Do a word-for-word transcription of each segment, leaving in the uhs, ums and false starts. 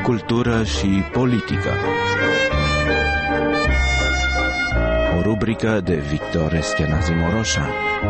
Cultură și politică. O rubrică de Victor Eschenazi Moroșan.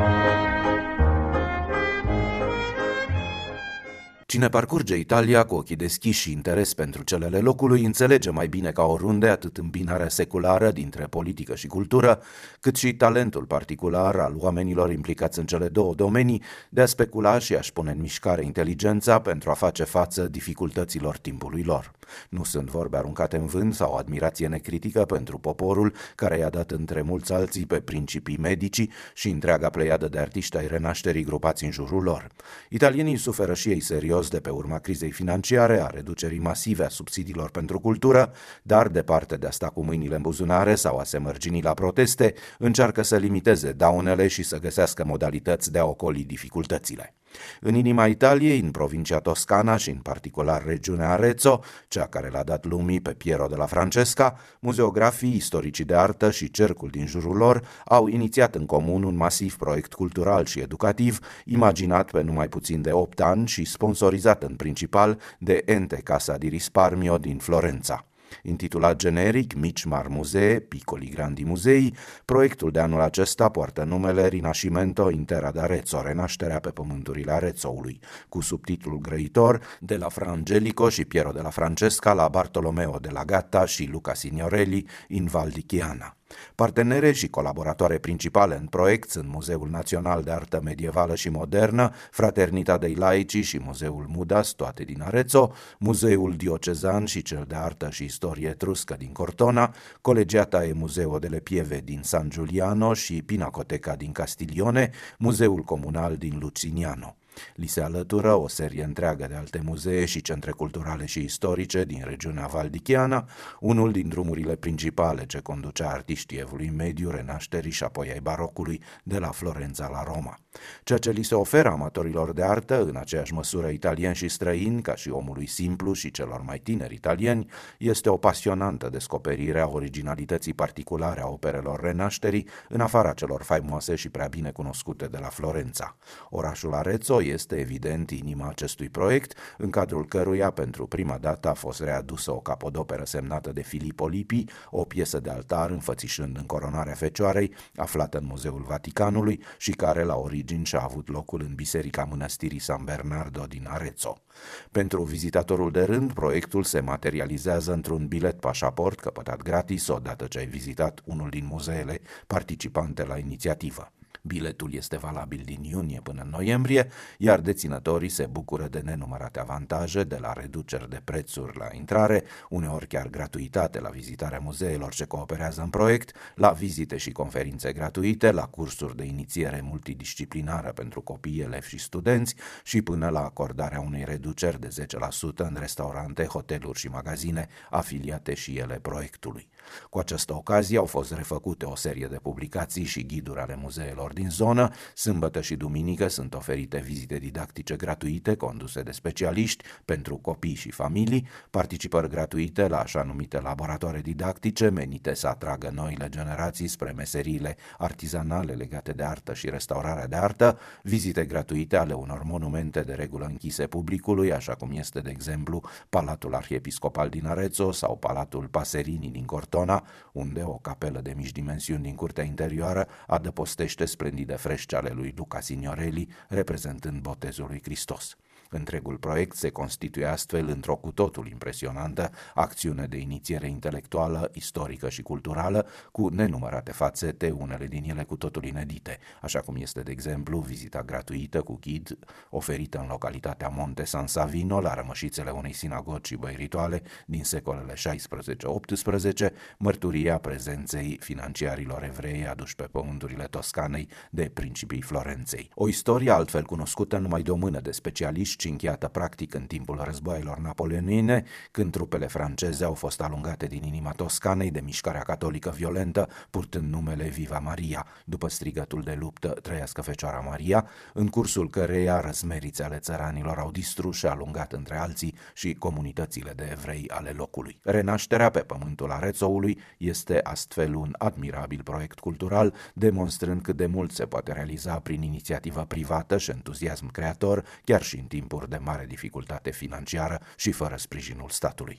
Cine parcurge Italia cu ochii deschiși și interes pentru celele locului, înțelege mai bine ca oriunde atât îmbinarea seculară dintre politică și cultură, cât și talentul particular al oamenilor implicați în cele două domenii de a specula și a-și pune în mișcare inteligența pentru a face față dificultăților timpului lor. Nu sunt vorbe aruncate în vânt sau admirație necritică pentru poporul care i-a dat între mulți alții pe principii medici și întreaga pleiadă de artiști ai renașterii grupați în jurul lor. Italienii suferă și ei serios de pe urma crizei financiare, a reducerii masive a subsidiilor pentru cultură, dar departe de a sta cu mâinile în buzunare sau a se mărgini la proteste, încearcă să limiteze daunele și să găsească modalități de a ocoli dificultățile. În inima Italiei, în provincia Toscana și în particular regiunea Arezzo, cea care l-a dat lumii pe Piero della Francesca, muzeografii, istoricii de artă și cercul din jurul lor au inițiat în comun un masiv proiect cultural și educativ, imaginat pe numai puțin de opt ani și sponsorizat în principal de Ente Casa di Risparmio din Florența. Intitulat generic Mici Mari Musee, Piccoli Grandi Musei, proiectul de anul acesta poartă numele Rinascimento in Terra d'Arezzo, renașterea pe pământurile Arezzoului, cu subtitlul grăitor de la Fra Angelico și Piero della Francesca la Bartolomeo della Gatta și Luca Signorelli in Val di Chiana. Partenere și colaboratoare principale în proiect sunt Muzeul Național de Artă Medievală și Modernă, Fraternita dei Laici și Muzeul Mudas, toate din Arezzo, Muzeul Diocezan și cel de Artă și Istorie Etruscă din Cortona, Colegiata e Museo delle Pieve din San Giuliano și Pinacoteca din Castiglione, Muzeul Comunal din Lucignano. Li se alătură o serie întreagă de alte muzee și centre culturale și istorice din regiunea Val di Chiana, unul din drumurile principale ce conducea artiștii Evului Mediu, Renașterii și apoi ai Barocului de la Florența la Roma. Ceea ce li se oferă amatorilor de artă, în aceeași măsură italieni și străini, ca și omului simplu și celor mai tineri italieni, este o pasionantă descoperire a originalității particulare a operelor Renașterii, în afara celor faimoase și prea bine cunoscute de la Florența. Orașul Arezzo este evident inima acestui proiect, în cadrul căruia pentru prima dată a fost readusă o capodoperă semnată de Filippo Lippi, o piesă de altar înfățișând încoronarea Fecioarei, aflată în Muzeul Vaticanului și care la origini și-a avut locul în Biserica Mănăstirii San Bernardo din Arezzo. Pentru vizitatorul de rând, proiectul se materializează într-un bilet pașaport căpătat gratis odată ce ai vizitat unul din muzeele participante la inițiativă. Biletul este valabil din iunie până în noiembrie, iar deținătorii se bucură de nenumărate avantaje, de la reduceri de prețuri la intrare, uneori chiar gratuitate la vizitarea muzeelor ce cooperează în proiect, la vizite și conferințe gratuite, la cursuri de inițiere multidisciplinară pentru copii, elevi și studenți și până la acordarea unei reduceri de zece la sută în restaurante, hoteluri și magazine afiliate și ele proiectului. Cu această ocazie au fost refăcute o serie de publicații și ghiduri ale muzeelor din zonă. Sâmbătă și duminică sunt oferite vizite didactice gratuite conduse de specialiști pentru copii și familii, participări gratuite la așa numite laboratoare didactice menite să atragă noile generații spre meseriile artizanale legate de artă și restaurarea de artă, vizite gratuite ale unor monumente de regulă închise publicului, așa cum este de exemplu Palatul Arhiepiscopal din Arezzo sau Palatul Paserini din Cortona, unde o capelă de mici dimensiuni din curtea interioară adăpostește splendide frește ale lui Luca Signorelli, reprezentând botezul lui Hristos. Întregul proiect se constituie astfel într-o cu totul impresionantă acțiune de inițiere intelectuală, istorică și culturală, cu nenumărate fațete, unele din ele cu totul inedite, așa cum este de exemplu vizita gratuită cu ghid oferită în localitatea Monte San Savino la rămășițele unei sinagogi și băi rituale din secolele șaisprezece optsprezece, mărturia prezenței financiarilor evrei aduși pe pământurile Toscanei de principii Florenței. O istorie altfel cunoscută numai de o mână de specialiști și încheiată practic în timpul războaielor napoleonine, când trupele franceze au fost alungate din inima Toscanei de mișcarea catolică violentă, purtând numele Viva Maria, după strigătul de luptă Trăiască Fecioara Maria, în cursul căreia răzmeriți ale țăranilor au distrus și alungat între alții și comunitățile de evrei ale locului. Renașterea pe pământul Arezzoului este astfel un admirabil proiect cultural, demonstrând cât de mult se poate realiza prin inițiativă privată și entuziasm creator, chiar și în timpuri de mare dificultate financiară și fără sprijinul statului.